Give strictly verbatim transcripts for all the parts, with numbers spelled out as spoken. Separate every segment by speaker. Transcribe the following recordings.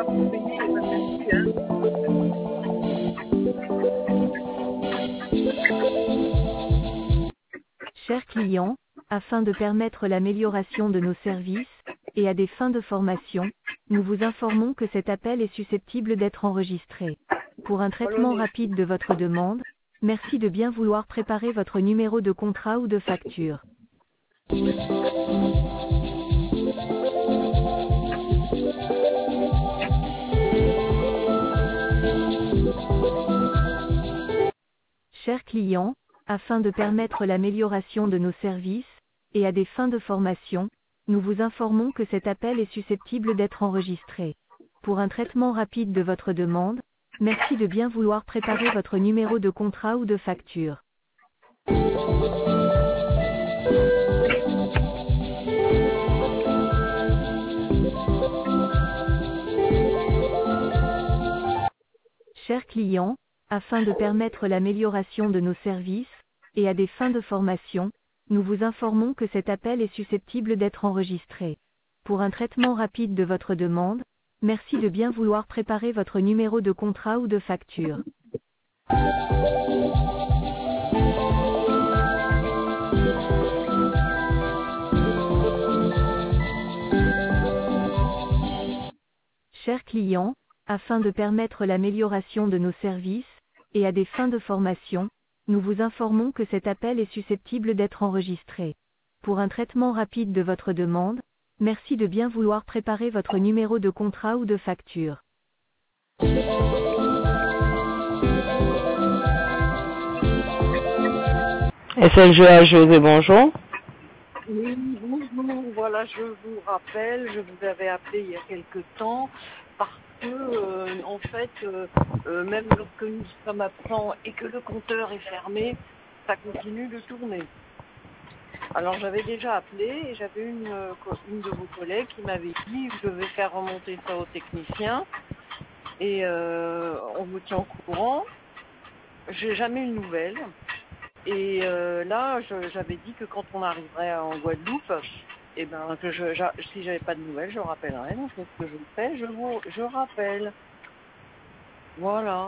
Speaker 1: bah, vous payez, pas de souci, hein.
Speaker 2: Chers clients, afin de permettre l'amélioration de nos services, et à des fins de formation, nous vous informons que cet appel est susceptible d'être enregistré. Pour un traitement
Speaker 1: Polonais.
Speaker 2: rapide de votre demande, merci de bien vouloir préparer votre numéro de contrat ou de facture. Chers clients, afin de permettre l'amélioration de nos services, et à des fins de formation, nous vous informons que cet appel est susceptible d'être enregistré. Pour un traitement rapide de votre demande, merci de bien vouloir préparer votre numéro de contrat ou de facture. Chers clients, afin de permettre l'amélioration de nos services, et à des fins de formation, nous vous informons que cet appel est susceptible d'être enregistré. Pour un traitement rapide de votre demande, merci de bien vouloir préparer votre numéro de contrat ou de facture. Chers clients, afin de permettre l'amélioration de nos services, et à des fins de formation, nous vous informons que cet appel est susceptible d'être enregistré. Pour un traitement rapide de votre demande, merci de bien vouloir préparer votre numéro de contrat ou de facture.
Speaker 3: S L G A José, bonjour.
Speaker 1: Oui, bonjour, voilà, je vous rappelle, je vous avais appelé il y a quelque temps parce que, euh, en fait, euh, euh, même lorsque nous sommes absents et que le compteur est fermé, ça continue de tourner. Alors j'avais déjà appelé et j'avais une, euh, co- une de vos collègues qui m'avait dit que je devais faire remonter ça au technicien et euh, on vous tient au courant. J'ai jamais eu de nouvelles. Et euh, là, je- j'avais dit que quand on arriverait en Guadeloupe, eh ben, que je, j'a- si j'avais pas de nouvelles, je rappellerai. Donc, c'est ce que je fais, je vous, je rappelle. Voilà.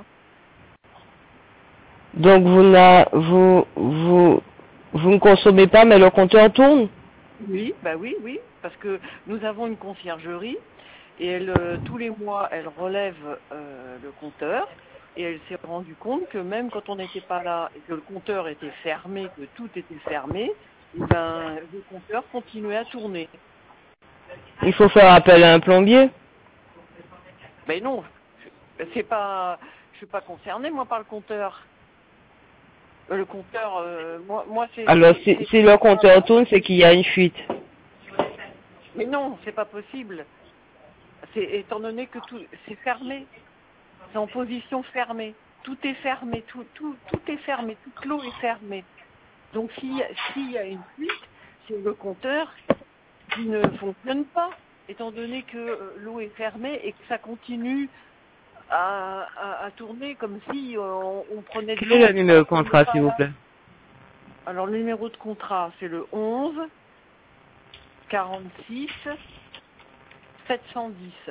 Speaker 3: Donc vous, n'a, vous, vous, vous ne consommez pas, mais le compteur tourne.
Speaker 1: Oui, bah oui, oui, parce que nous avons une conciergerie et elle, euh, tous les mois, elle relève euh, le compteur et elle s'est rendue compte que même quand on n'était pas là et que le compteur était fermé, que tout était fermé, eh ben, le compteur continuait à tourner.
Speaker 3: Il faut faire appel à un plombier.
Speaker 1: Mais non, c'est pas, je suis pas concernée moi par le compteur. Euh, Le compteur, euh, moi, moi c'est.
Speaker 3: Alors
Speaker 1: c'est-
Speaker 3: si,
Speaker 1: c'est-
Speaker 3: si le compteur tourne, c'est qu'il y a une fuite.
Speaker 1: Mais non, c'est pas possible. C'est étant donné que tout, c'est fermé, c'est en position fermée. Tout est fermé, tout, tout, tout est fermé, toute l'eau est fermée. Donc s'il y, a- s'il y a une fuite, c'est le compteur qui ne fonctionne pas, étant donné que euh, l'eau est fermée et que ça continue à, à, à tourner comme si euh, on, on prenait de
Speaker 3: Quel
Speaker 1: l'eau.
Speaker 3: est le numéro de
Speaker 1: on n'est
Speaker 3: contrat,
Speaker 1: pas
Speaker 3: s'il vous
Speaker 1: là.
Speaker 3: plaît?
Speaker 1: Alors le numéro de contrat, c'est le onze quarante-six sept cent dix.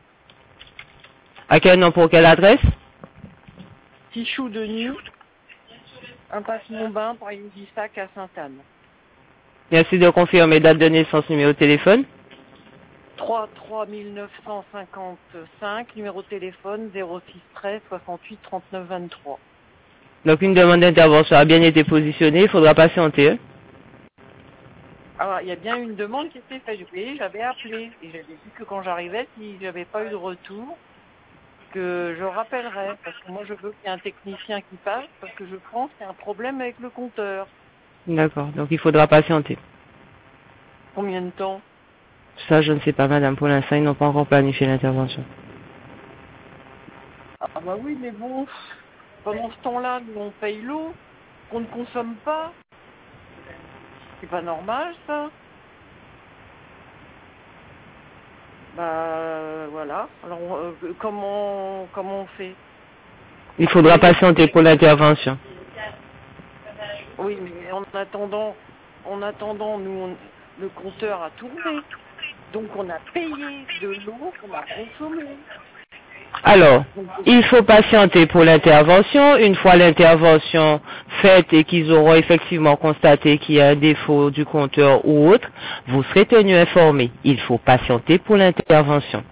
Speaker 3: À quel nom, pour quelle adresse?
Speaker 1: Tichou Denis, impasse Montbain, pour Sac à Sainte-Anne.
Speaker 3: Merci de confirmer date de naissance, numéro de téléphone.
Speaker 1: trois trois neuf cent cinquante-cinq, numéro de téléphone zéro six treize soixante-huit trente-neuf vingt-trois.
Speaker 3: Donc une demande d'intervention a bien été positionnée, il faudra patienter. Hein.
Speaker 1: Alors, il y a bien une demande qui était faite. Oui, j'avais appelé et j'avais dit que quand j'arrivais, si j'avais pas eu de retour, que je rappellerais. Parce que moi, je veux qu'il y ait un technicien qui passe parce que je pense qu'il y a un problème avec le compteur.
Speaker 3: D'accord, donc il faudra patienter.
Speaker 1: Combien de temps?
Speaker 3: Ça, je ne sais pas, madame. Pour l'instant, ils n'ont pas encore planifié l'intervention.
Speaker 1: Ah bah oui, mais bon, pendant ce temps-là, nous on paye l'eau, qu'on ne consomme pas. C'est pas normal, ça. Bah euh, voilà. Alors euh, comment comment on fait?
Speaker 3: Il faudra patienter pour l'intervention.
Speaker 1: Oui, mais en attendant, en attendant, nous on- le compteur a tourné. Donc on a payé de l'eau qu'on a consommée.
Speaker 3: Alors, il faut patienter pour l'intervention. Une fois l'intervention faite et qu'ils auront effectivement constaté qu'il y a un défaut du compteur ou autre, vous serez tenu informé. Il faut patienter pour l'intervention.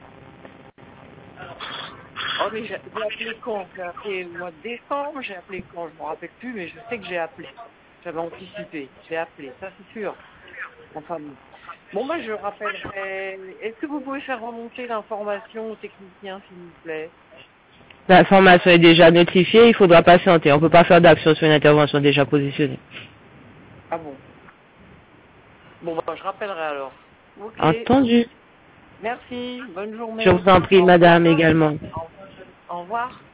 Speaker 1: Oh mais j'ai j'ai appelé quand? J'ai appelé le mois de décembre, j'ai appelé quand? Je ne me rappelle plus, mais je sais que j'ai appelé. J'avais anticipé, j'ai appelé, ça c'est sûr. Enfin bon. Bon bah je rappellerai. Est-ce que vous pouvez faire remonter l'information au technicien s'il vous plaît?
Speaker 3: L'information est déjà notifiée, il faudra patienter. On ne peut pas faire d'action sur une intervention déjà positionnée.
Speaker 1: Ah bon. Bon bah je rappellerai alors. Ok.
Speaker 3: Entendu.
Speaker 1: Merci, bonne journée.
Speaker 3: Je vous en prie,
Speaker 1: Au
Speaker 3: madame,
Speaker 1: revoir.
Speaker 3: également.
Speaker 1: Au revoir.